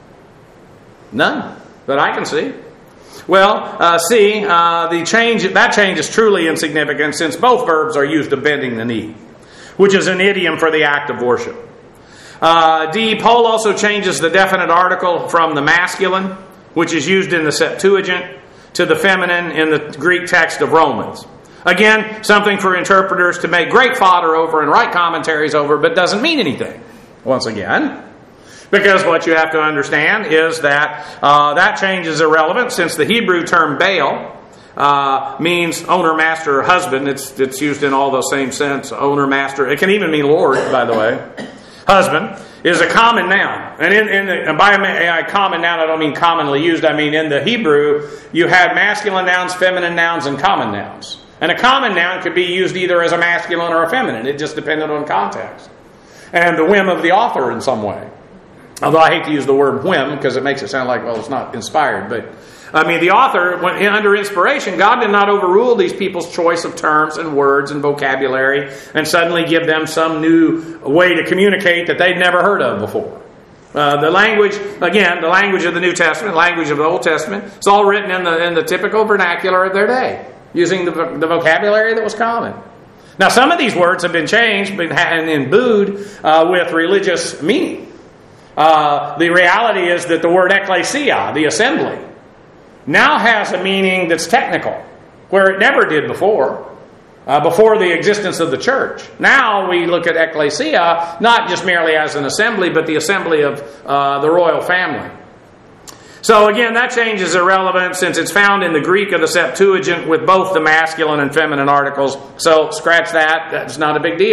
None that I can see. Well, uh, see, uh, the change that change is truly insignificant since both verbs are used of bending the knee, which is an idiom for the act of worship. Uh, D, Paul also changes the definite article from the masculine, which is used in the Septuagint, to the feminine in the Greek text of Romans. Again, something for interpreters to make great fodder over and write commentaries over, but doesn't mean anything, once again. Because what you have to understand is that uh, that change is irrelevant since the Hebrew term Baal uh, means owner, master, or husband. It's it's used in all those same sense. Owner, master. It can even mean Lord, by the way. Husband is a common noun. And, in, in the, and by a common noun, I don't mean commonly used. I mean in the Hebrew, you had masculine nouns, feminine nouns, and common nouns. And a common noun could be used either as a masculine or a feminine. It just depended on context. And the whim of the author in some way. Although I hate to use the word whim because it makes it sound like, well, it's not inspired. But, I mean, the author, when, under inspiration, God did not overrule these people's choice of terms and words and vocabulary and suddenly give them some new way to communicate that they'd never heard of before. Uh, the language, again, the language of the New Testament, language of the Old Testament, it's all written in the in the typical vernacular of their day, using the, the vocabulary that was common. Now, some of these words have been changed and imbued uh, with religious meaning. Uh, the reality is that the word ecclesia, the assembly, now has a meaning that's technical, where it never did before, uh, before the existence of the church. Now we look at ecclesia not just merely as an assembly, but the assembly of uh, the royal family. So again, that change is irrelevant since it's found in the Greek of the Septuagint with both the masculine and feminine articles. So scratch that. That's not a big deal.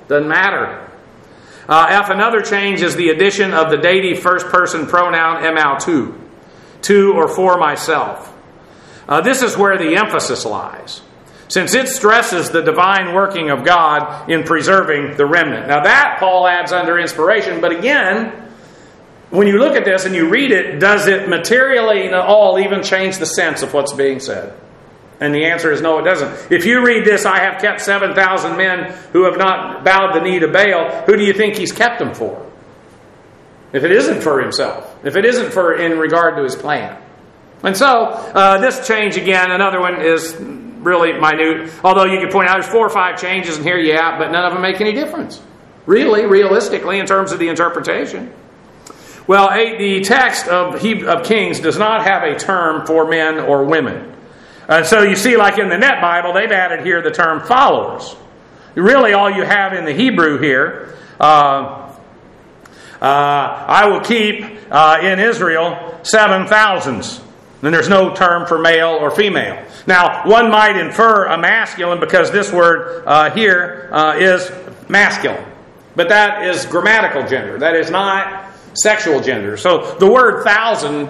Doesn't matter. Uh, F, another change is the addition of the dative first-person pronoun emau tu, to or for myself. Uh, this is where the emphasis lies, since it stresses the divine working of God in preserving the remnant. Now that Paul adds under inspiration, but again, when you look at this and you read it, does it materially at all even change the sense of what's being said? And the answer is no, it doesn't. If you read this, I have kept seven thousand men who have not bowed the knee to Baal, who do you think he's kept them for? If it isn't for himself, if it isn't for in regard to his plan. And so, uh, this change again, another one is really minute. Although you could point out there's four or five changes in here, yeah, but none of them make any difference. Really, realistically, in terms of the interpretation. Well, eight, the text of, he, of Kings does not have a term for men or women. And so you see, like in the Net Bible, they've added here the term followers. Really, all you have in the Hebrew here, uh, uh, I will keep uh, in Israel seven thousands. And there's no term for male or female. Now, one might infer a masculine because this word uh, here uh, is masculine. But that is grammatical gender. That is not sexual gender. So the word thousand,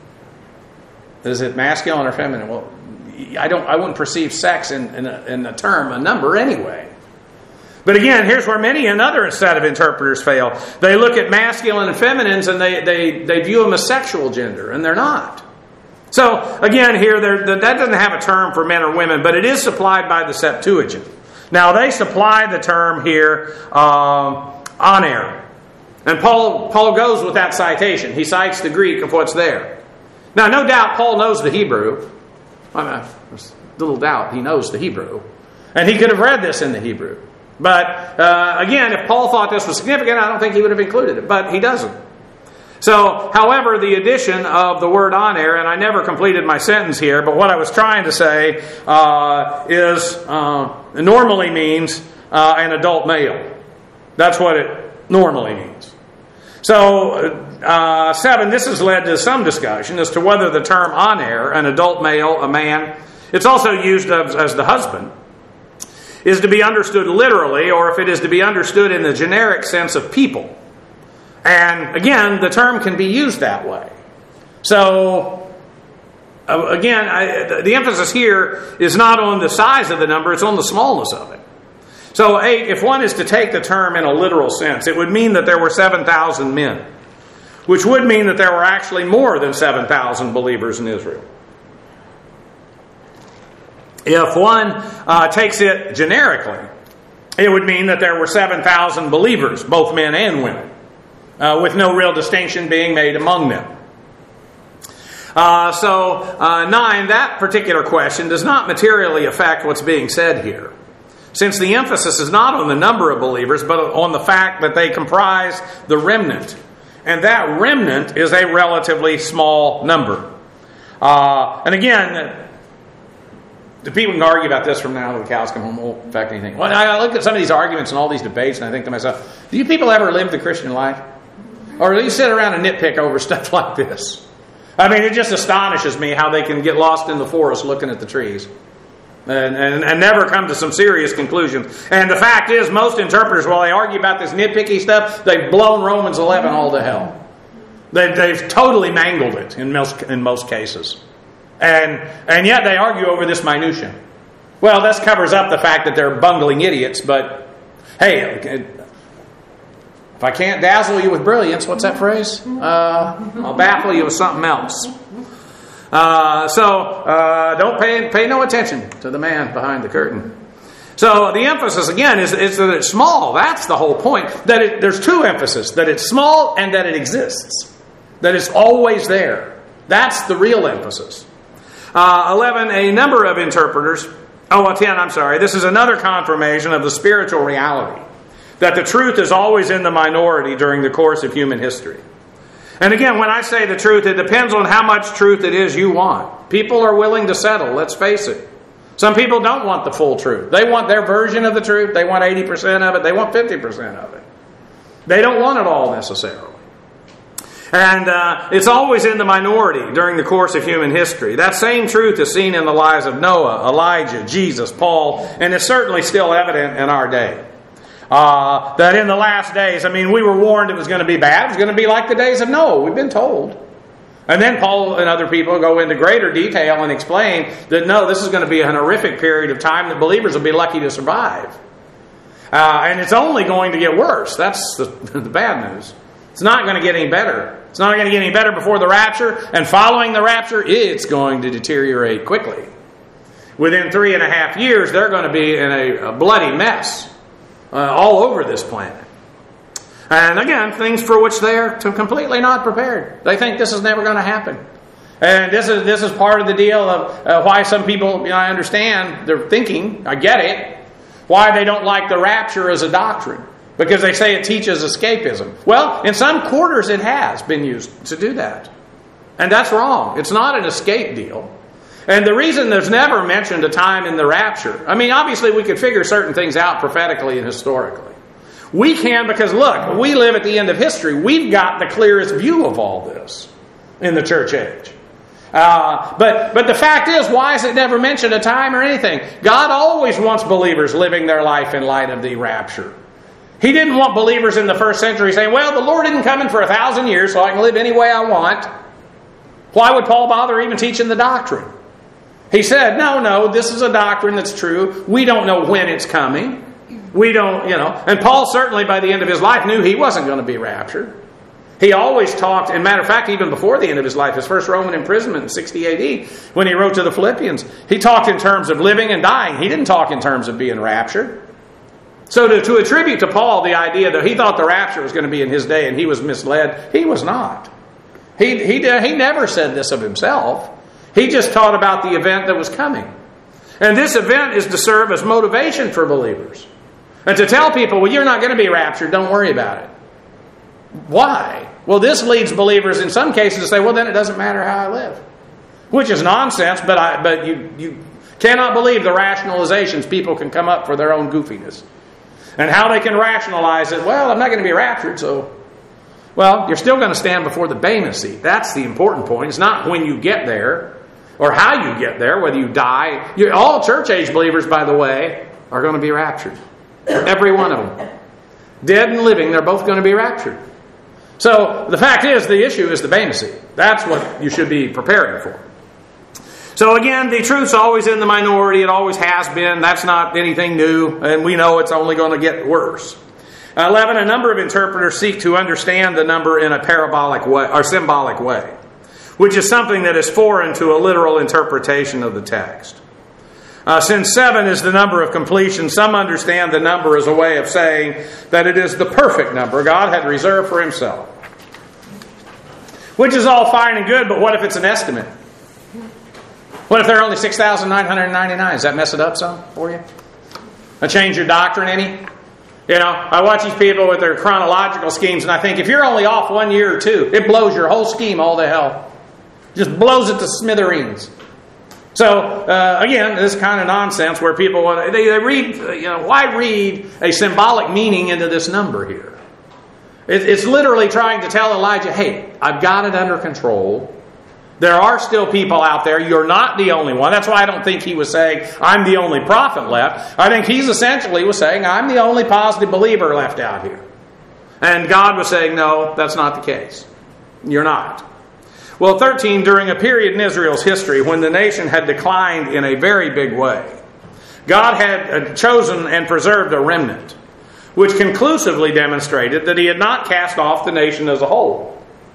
is it masculine or feminine? Well, I don't. I wouldn't perceive sex in, in, a, in a term, a number anyway. But again, here's where many another set of interpreters fail. They look at masculine and feminines and they, they, they view them as sexual gender, and they're not. So again, here that doesn't have a term for men or women, but it is supplied by the Septuagint. Now they supply the term here, uh, aner, and Paul Paul goes with that citation. He cites the Greek of what's there. Now, no doubt Paul knows the Hebrew. I mean, there's little doubt he knows the Hebrew. And he could have read this in the Hebrew. But, uh, again, if Paul thought this was significant, I don't think he would have included it. But he doesn't. So, however, the addition of the word aner, and I never completed my sentence here, but what I was trying to say uh, is uh, normally means uh, an adult male. That's what it normally means. So, uh, seven, this has led to some discussion as to whether the term aner, an adult male, a man, it's also used as, as the husband, is to be understood literally, or if it is to be understood in the generic sense of people. And again, the term can be used that way. So, uh, again, I, the emphasis here is not on the size of the number, it's on the smallness of it. So, eight, if one is to take the term in a literal sense, it would mean that there were seven thousand men, which would mean that there were actually more than seven thousand believers in Israel. If one uh, takes it generically, it would mean that there were seven thousand believers, both men and women, uh, with no real distinction being made among them. Uh, so, uh, nine, that particular question does not materially affect what's being said here, since the emphasis is not on the number of believers, but on the fact that they comprise the remnant. And that remnant is a relatively small number. Uh, and again, the people can argue about this from now till the cows come home. It won't affect anything. Well, I look at some of these arguments and all these debates, and I think to myself, do you people ever live the Christian life? Or do you sit around and nitpick over stuff like this? I mean, it just astonishes me how they can get lost in the forest looking at the trees. And, and, and never come to some serious conclusions. And the fact is, most interpreters, while they argue about this nitpicky stuff, they've blown Romans eleven all to hell. They, they've totally mangled it in most, in most cases. And, and yet they argue over this minutia. Well, this covers up the fact that they're bungling idiots, but hey, if I can't dazzle you with brilliance, what's that phrase? Uh, I'll baffle you with something else. Uh, so, uh, don't pay pay no attention to the man behind the curtain. So, the emphasis, again, is, is that it's small. That's the whole point. That it, there's two emphases. That it's small and that it exists. That it's always there. That's the real emphasis. Uh, eleven, a number of interpreters, oh, well, ten, I'm sorry. This is another confirmation of the spiritual reality. That the truth is always in the minority during the course of human history. And again, when I say the truth, it depends on how much truth it is you want. People are willing to settle, let's face it. Some people don't want the full truth. They want their version of the truth. They want eighty percent of it. They want fifty percent of it. They don't want it all necessarily. And uh, it's always in the minority during the course of human history. That same truth is seen in the lives of Noah, Elijah, Jesus, Paul, and is certainly still evident in our day. Uh, that in the last days, I mean, we were warned it was going to be bad. It was going to be like the days of Noah. We've been told. And then Paul and other people go into greater detail and explain that no, this is going to be an horrific period of time that believers will be lucky to survive. Uh, and it's only going to get worse. That's the, the bad news. It's not going to get any better. It's not going to get any better before the rapture. And following the rapture, it's going to deteriorate quickly. Within three and a half years, they're going to be in a, a bloody mess uh, all over this planet. And again, things for which they are completely not prepared. They think this is never going to happen. And this is this is part of the deal of uh, why some people, you know, I understand their thinking. I get it. Why they don't like the rapture as a doctrine. Because they say it teaches escapism. Well, in some quarters it has been used to do that. And that's wrong. It's not an escape deal. And the reason there's never mentioned a time in the rapture, I mean, obviously we could figure certain things out prophetically and historically. We can because, look, we live at the end of history. We've got the clearest view of all this in the church age. Uh, but, but the fact is, why is it never mentioned a time or anything? God always wants believers living their life in light of the rapture. He didn't want believers in the first century saying, well, the Lord isn't coming for a thousand years, so I can live any way I want. Why would Paul bother even teaching the doctrine? He said, no, no, this is a doctrine that's true. We don't know when it's coming. We don't, you know. And Paul certainly by the end of his life knew he wasn't going to be raptured. He always talked, and matter of fact, even before the end of his life, his first Roman imprisonment in sixty A D, when he wrote to the Philippians, he talked in terms of living and dying. He didn't talk in terms of being raptured. So to, to attribute to Paul the idea that he thought the rapture was going to be in his day and he was misled, he was not. He, he, he never said this of himself. He just taught about the event that was coming. And this event is to serve as motivation for believers. And to tell people, well, you're not going to be raptured, don't worry about it. Why? Well, this leads believers in some cases to say, well, then it doesn't matter how I live. Which is nonsense, but I, but you, you cannot believe the rationalizations people can come up for their own goofiness. And how they can rationalize it, well, I'm not going to be raptured, so... Well, you're still going to stand before the Bema seat. That's the important point. It's not when you get there or how you get there, whether you die. You're, all church-age believers, by the way, are going to be raptured. Every one of them. Dead and living, they're both going to be raptured. So the fact is, the issue is the Bema seat. That's what you should be preparing for. So again, the truth's always in the minority. It always has been. That's not anything new. And we know it's only going to get worse. eleven, a number of interpreters seek to understand the number in a parabolic way, or symbolic way, which is something that is foreign to a literal interpretation of the text. Uh, since seven is the number of completion, some understand the number as a way of saying that it is the perfect number God had reserved for himself. Which is all fine and good, but what if it's an estimate? What if there are only six thousand nine hundred ninety-nine? Does that mess it up some for you? That change your doctrine any? You know, I watch these people with their chronological schemes, and I think if you're only off one year or two, it blows your whole scheme all to hell. Just blows it to smithereens. So, uh, again, this kind of nonsense where people want they, they read, you know, why read a symbolic meaning into this number here? It, it's literally trying to tell Elijah, hey, I've got it under control. There are still people out there. You're not the only one. That's why I don't think he was saying, I'm the only prophet left. I think he's essentially was saying, I'm the only positive believer left out here. And God was saying, no, that's not the case. You're not. Well, thirteen, during a period in Israel's history when the nation had declined in a very big way, God had chosen and preserved a remnant, which conclusively demonstrated that he had not cast off the nation as a whole.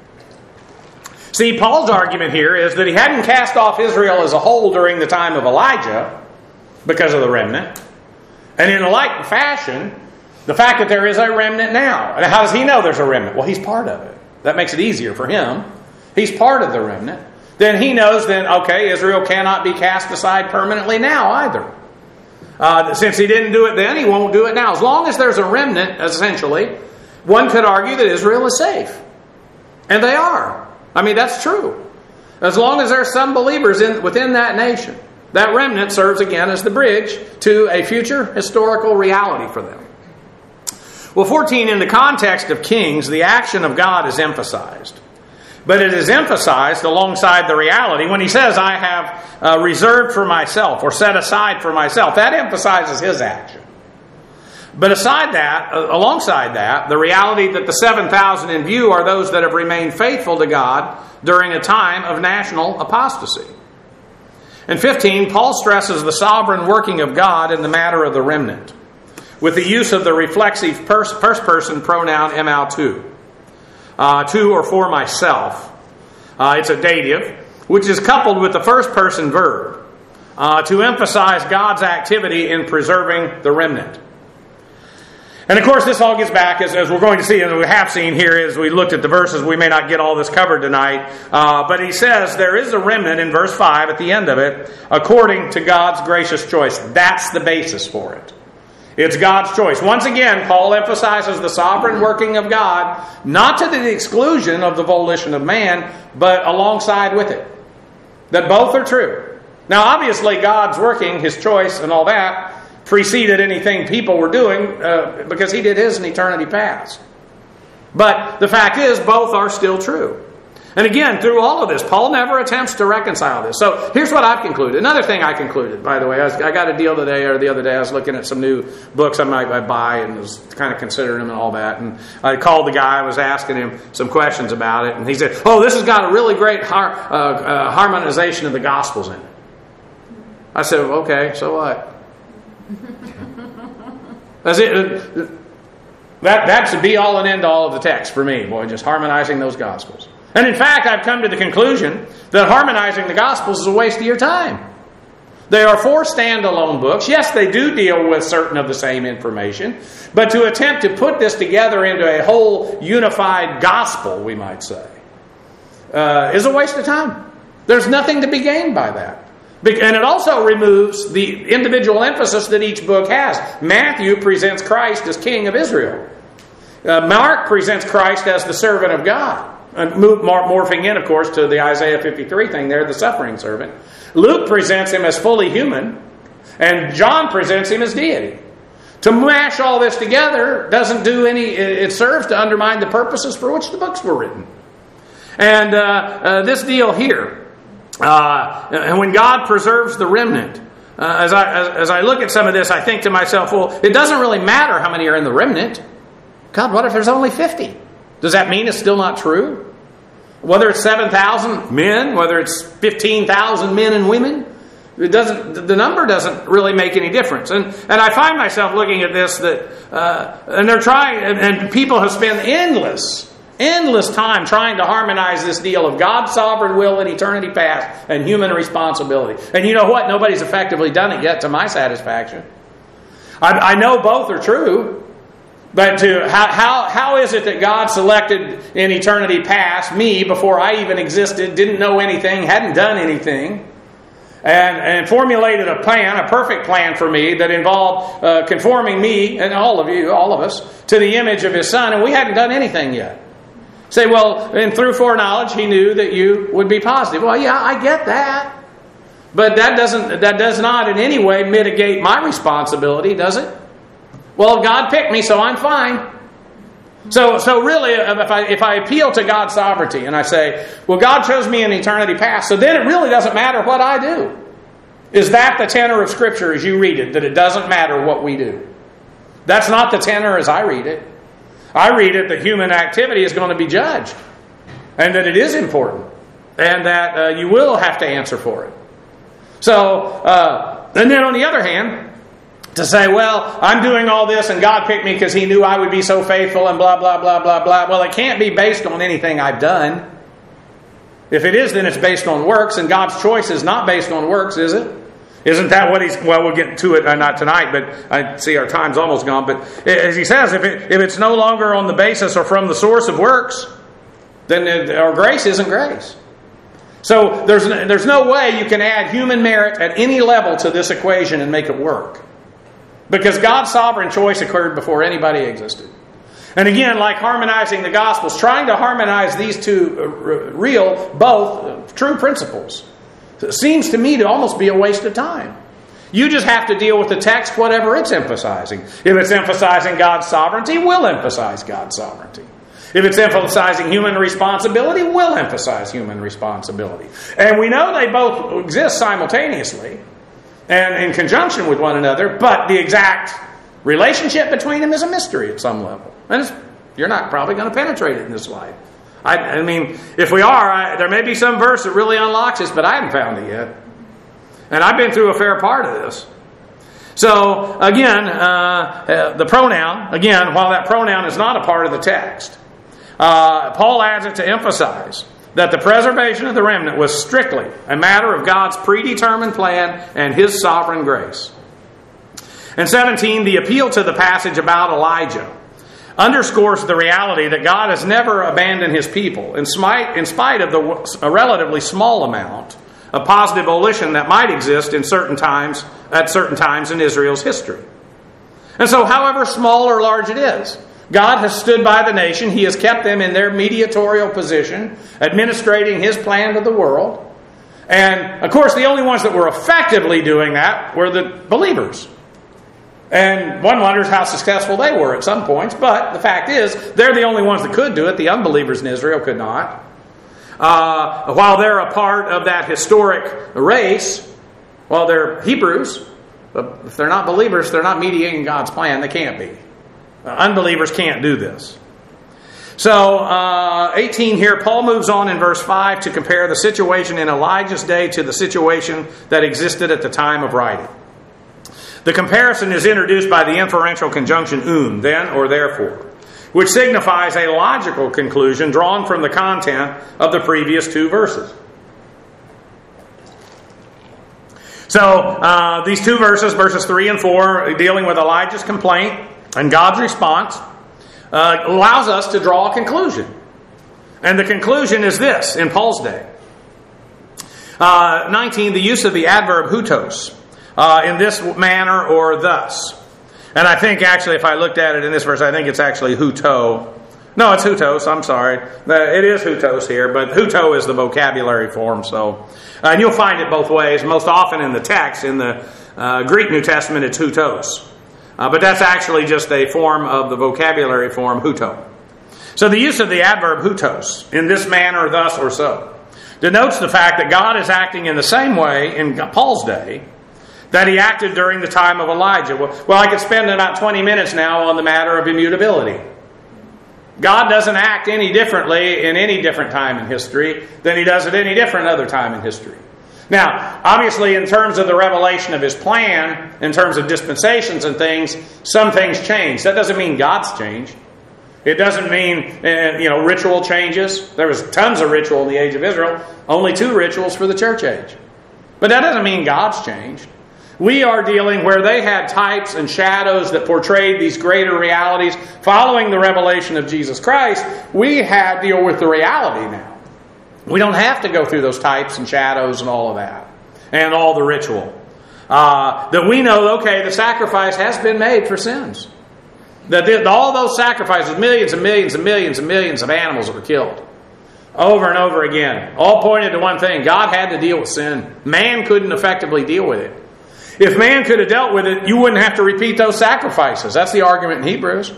See, Paul's argument here is that he hadn't cast off Israel as a whole during the time of Elijah because of the remnant. And in a like fashion, the fact that there is a remnant now. And how does he know there's a remnant? Well, he's part of it. That makes it easier for him. He's part of the remnant. Then he knows then, okay, Israel cannot be cast aside permanently now either. Uh, since he didn't do it then, he won't do it now. As long as there's a remnant, essentially, one could argue that Israel is safe. And they are. I mean, that's true. As long as there are some believers in, within that nation, that remnant serves again as the bridge to a future historical reality for them. Well, fourteen, in the context of Kings, the action of God is emphasized. But it is emphasized alongside the reality. When he says, I have uh, reserved for myself or set aside for myself, that emphasizes his action. But aside that, alongside that, the reality that the seven thousand in view are those that have remained faithful to God during a time of national apostasy. In fifteen, Paul stresses the sovereign working of God in the matter of the remnant, with the use of the reflexive first person pronoun emautou, uh, to or for myself. Uh, it's a dative, which is coupled with the first person verb uh, to emphasize God's activity in preserving the remnant. And of course, this all gets back, as, as we're going to see, and we have seen here as we looked at the verses. We may not get all this covered tonight. Uh, but he says there is a remnant in verse five at the end of it, according to God's gracious choice. That's the basis for it. It's God's choice. Once again, Paul emphasizes the sovereign working of God, not to the exclusion of the volition of man, but alongside with it. That both are true. Now, obviously, God's working, His choice and all that, preceded anything people were doing uh, because He did His in eternity past. But the fact is, both are still true. And again, through all of this, Paul never attempts to reconcile this. So here's what I've concluded. Another thing I concluded, by the way, I, was, I got a deal today or the other day. I was looking at some new books I might buy and was kind of considering them and all that. And I called the guy. I was asking him some questions about it. And he said, oh, this has got a really great har- uh, uh, harmonization of the Gospels in it. I said, okay, so what? That's it. That, that's the be-all and end-all of the text for me, boy, just harmonizing those Gospels. And in fact, I've come to the conclusion that harmonizing the Gospels is a waste of your time. They are four standalone books. Yes, they do deal with certain of the same information, but to attempt to put this together into a whole unified gospel, we might say, uh, is a waste of time. There's nothing to be gained by that. And it also removes the individual emphasis that each book has. Matthew presents Christ as King of Israel. Uh, Mark presents Christ as the servant of God. And morphing in, of course, to the Isaiah fifty-three thing there, the suffering servant. Luke presents him as fully human, and John presents him as deity. To mash all this together doesn't do any, it serves to undermine the purposes for which the books were written. And uh, uh, this deal here, uh, and when God preserves the remnant, uh, as, I, as, as I look at some of this, I think to myself, well, it doesn't really matter how many are in the remnant. God, what if there's only fifty? Does that mean it's still not true? Whether it's seven thousand men, whether it's fifteen thousand men and women, it doesn't. The number doesn't really make any difference. And and I find myself looking at this that, uh, and they're trying, and, and people have spent endless, endless time trying to harmonize this deal of God's sovereign will in eternity past and human responsibility. And you know what? Nobody's effectively done it yet to my satisfaction. I, I know both are true. But to how, how how is it that God selected in eternity past me before I even existed, didn't know anything, hadn't done anything, and, and formulated a plan, a perfect plan for me that involved uh, conforming me, and all of you, all of us, to the image of His Son, and we hadn't done anything yet. Say, well, and through foreknowledge, He knew that you would be positive. Well, yeah, I get that. But that doesn't that does not in any way mitigate my responsibility, does it? Well, God picked me, so I'm fine. So, so really, if I if I appeal to God's sovereignty and I say, well, God chose me in eternity past, so then it really doesn't matter what I do. Is that the tenor of Scripture as you read it, that it doesn't matter what we do? That's not the tenor as I read it. I read it that human activity is going to be judged, and that it is important, and that uh, you will have to answer for it. So, uh, and then on the other hand, to say, well, I'm doing all this and God picked me because He knew I would be so faithful and blah, blah, blah, blah, blah. Well, it can't be based on anything I've done. If it is, then it's based on works, and God's choice is not based on works, is it? Isn't that what He's... Well, we'll get to it, uh, not tonight, but I see our time's almost gone. But as He says, if, it, if it's no longer on the basis or from the source of works, then it, our grace isn't grace. So there's, there's no way you can add human merit at any level to this equation and make it work. Because God's sovereign choice occurred before anybody existed. And again, like harmonizing the Gospels, trying to harmonize these two real, both true principles, seems to me to almost be a waste of time. You just have to deal with the text, whatever it's emphasizing. If it's emphasizing God's sovereignty, we'll emphasize God's sovereignty. If it's emphasizing human responsibility, we'll emphasize human responsibility. And we know they both exist simultaneously and in conjunction with one another, but the exact Relationship between them is a mystery at some level. And it's, you're not probably going to penetrate it in this life. I, I mean, if we are, I, there may be some verse that really unlocks this, but I haven't found it yet. And I've been through a fair part of this. So, again, uh, uh, the pronoun, again, while that pronoun is not a part of the text, uh, Paul adds it to emphasize that the preservation of the remnant was strictly a matter of God's predetermined plan and His sovereign grace. And seventeen, the appeal to the passage about Elijah underscores the reality that God has never abandoned His people, in spite, in spite of the, a relatively small amount of positive volition that might exist in certain times, at certain times in Israel's history. And so, however small or large it is, God has stood by the nation. He has kept them in their mediatorial position, administrating His plan to the world. And, of course, the only ones that were effectively doing that were the believers. And one wonders how successful they were at some points. But the fact is, they're the only ones that could do it. The unbelievers in Israel could not. Uh, while they're a part of that historic race, well, they're Hebrews. But if they're not believers, they're not mediating God's plan. They can't be. Uh, unbelievers can't do this. So, uh, eighteen here, Paul moves on in verse five to compare the situation in Elijah's day to the situation that existed at the time of writing. The comparison is introduced by the inferential conjunction un, then or therefore, which signifies a logical conclusion drawn from the content of the previous two verses. So, uh, these two verses, verses three and four, dealing with Elijah's complaint and God's response, uh, allows us to draw a conclusion. And the conclusion is this, in Paul's day. Uh, nineteen, the use of the adverb hutos. Uh, in this manner or thus. And I think actually if I looked at it in this verse, I think it's actually huto. No, it's hutos, I'm sorry. It is hutos here, but huto is the vocabulary form. So, uh, and you'll find it both ways. Most often in the text, in the uh, Greek New Testament, it's hutos. Uh, but that's actually just a form of the vocabulary form huto. So the use of the adverb hutos, in this manner, thus, or so, denotes the fact that God is acting in the same way in Paul's day that He acted during the time of Elijah. Well, I could spend about twenty minutes now on the matter of immutability. God doesn't act any differently in any different time in history than He does at any different other time in history. Now, obviously, in terms of the revelation of His plan, in terms of dispensations and things, some things change. That doesn't mean God's changed. It doesn't mean, uh, you know, ritual changes. There was tons of ritual in the age of Israel. Only two rituals for the church age. But that doesn't mean God's changed. We are dealing where they had types and shadows that portrayed these greater realities. Following the revelation of Jesus Christ, we have to deal with the reality now. We don't have to go through those types and shadows and all of that. And all the ritual. Uh, that we know, okay, the sacrifice has been made for sins. That all those sacrifices, millions and millions and millions and millions of animals that were killed. Over and over again. All pointed to one thing. God had to deal with sin. Man couldn't effectively deal with it. If man could have dealt with it, you wouldn't have to repeat those sacrifices. That's the argument in Hebrews.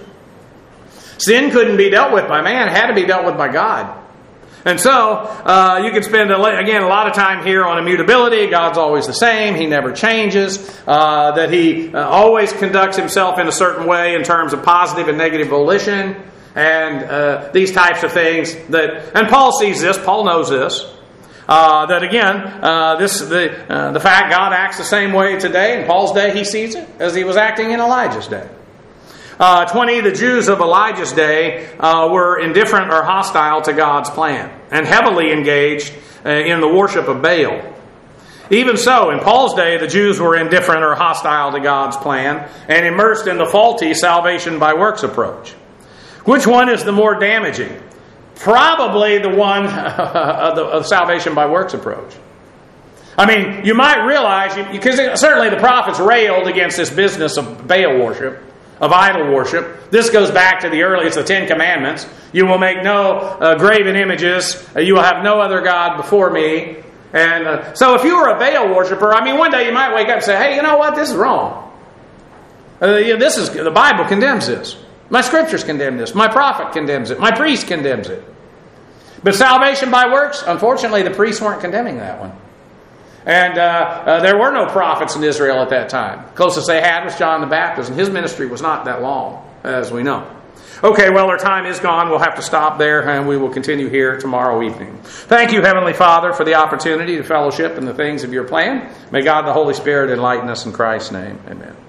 Sin couldn't be dealt with by man. It had to be dealt with by God. And so, uh, you can spend, a, again, a lot of time here on immutability. God's always the same. He never changes. Uh, that He uh, always conducts Himself in a certain way in terms of positive and negative volition. And uh, these types of things. that, And Paul sees this. Paul knows this. Uh, that again, uh, this the uh, the fact God acts the same way today. In Paul's day, he sees it as he was acting in Elijah's day. Uh, twenty, the Jews of Elijah's day uh, were indifferent or hostile to God's plan and heavily engaged uh, in the worship of Baal. Even so, in Paul's day, the Jews were indifferent or hostile to God's plan and immersed in the faulty salvation by works approach. Which one is the more damaging? Probably the one of the of salvation by works approach. I mean, you might realize, because certainly the prophets railed against this business of Baal worship, of idol worship. This goes back to the early, it's the Ten Commandments. You will make no uh, graven images. Uh, you will have no other God before me. And uh, so if you were a Baal worshiper, I mean, one day you might wake up and say, hey, you know what? This is wrong. Uh, you know, this is the Bible condemns this. My scriptures condemn this. My prophet condemns it. My priest condemns it. But salvation by works, unfortunately, the priests weren't condemning that one. And uh, uh, there were no prophets in Israel at that time. Closest they had was John the Baptist, and his ministry was not that long, as we know. Okay, well, our time is gone. We'll have to stop there, and we will continue here tomorrow evening. Thank you, Heavenly Father, for the opportunity to fellowship in the things of your plan. May God the Holy Spirit enlighten us in Christ's name. Amen.